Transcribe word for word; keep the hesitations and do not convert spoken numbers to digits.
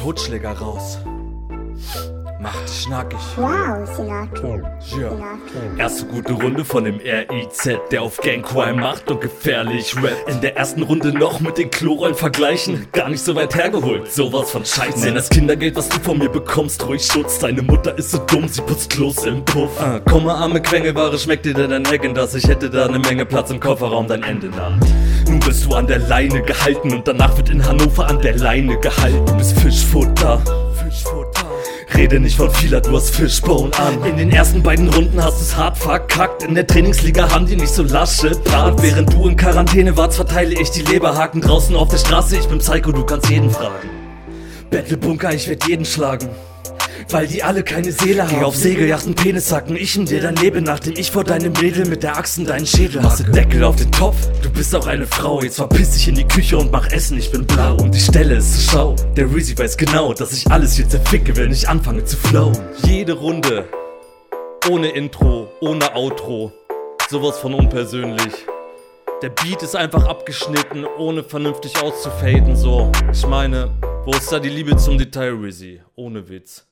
Totschläger raus. Mach dich nackig. Wow, Sinatra. Ja. Sinatra. Erste gute Runde von dem R I Z, der auf Gangcrime macht und gefährlich rappt. In der ersten Runde noch mit den Klorollen vergleichen, gar nicht so weit hergeholt, sowas von Scheiße. Nenn das Kindergeld, was du von mir bekommst, ruhig Schutz. Deine Mutter ist so dumm, sie putzt Klos im Puff. Ah, komm mal, arme Quengelware, schmeckt dir denn dein Hacken das? Ich hätte da ne Menge Platz im Kofferraum, dein Ende naht. Nun bist du an der Leine gehalten und danach wird in Hannover an der Leine gehalten. Du bist Fischfutter. Fischfutter. Rede nicht von vieler, du hast Fishbone an. In den ersten beiden Runden hast du's hart verkackt. In der Trainingsliga haben die nicht so lasche Part. Während du in Quarantäne warst, verteile ich die Leberhaken draußen auf der Straße. Ich bin Psycho, du kannst jeden fragen. Battlebunker, ich werd jeden schlagen, weil die alle keine Seele haben. Geh auf Segeljachten, Penis hacken, ich in dir dein Leben, nachdem ich vor deinem Mädel mit der Axt in deinen Schädel hacke. Deckel auf den Topf, du bist auch eine Frau. Jetzt verpiss dich in die Küche und mach Essen, ich bin blau. Und die Stelle ist zur Schau. Der Reezy weiß genau, dass ich alles hier zerficke, wenn ich anfange zu flowen. Jede Runde, ohne Intro, ohne Outro, sowas von unpersönlich. Der Beat ist einfach abgeschnitten, ohne vernünftig auszufaden, so. Ich meine, wo ist da die Liebe zum Detail, Reezy? Ohne Witz.